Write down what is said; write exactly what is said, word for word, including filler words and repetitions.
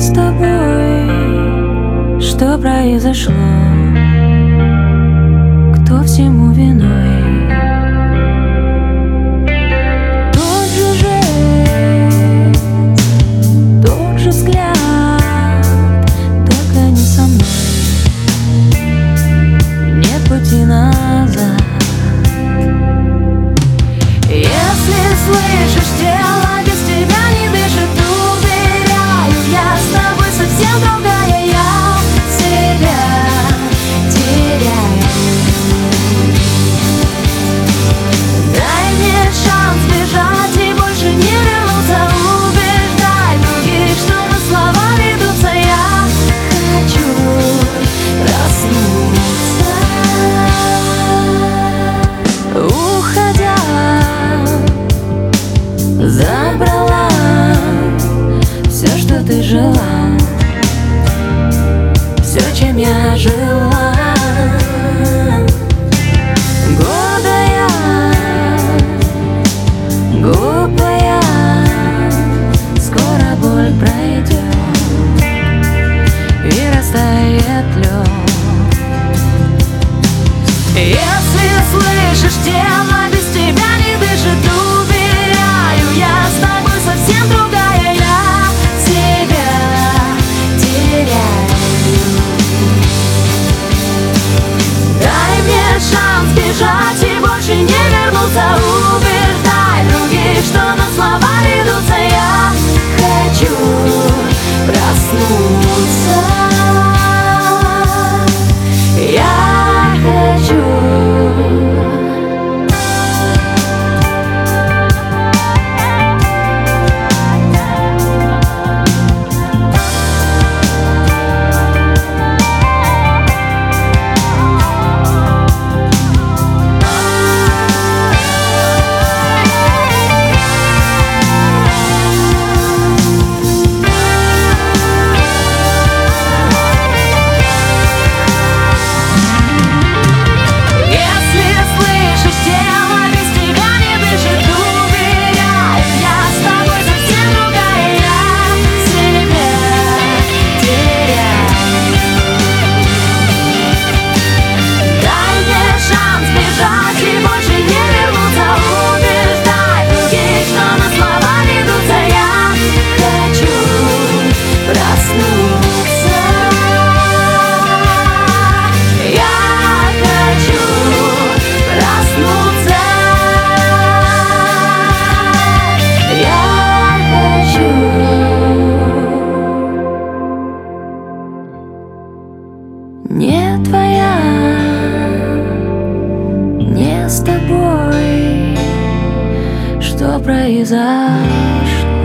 с тобой? Что произошло? Кто всему виной? Тот же жест, тот же взгляд, только не со мной. Нет пути назад. Если слышишь, тело без тебя не дышит, уверяю, я с тобой совсем другая, я себя теряю. Дай мне шанс бежать и больше не вернуться, убеждай других, что на слова ведутся, я хочу проснуться. Уходя, забрала все, что ты желал, все, чем я жила. Гордая, глупая, скоро боль пройдет и растает лед. Если слышишь, тело без тебя не дышит, уверяю, я с тобой совсем другая, я себя теряю. Дай мне шанс бежать и больше не вернуться, убеждай других, что на слова ведутся, я хочу проснуться. Я хочу. Не твоя, не с тобой, что произошло?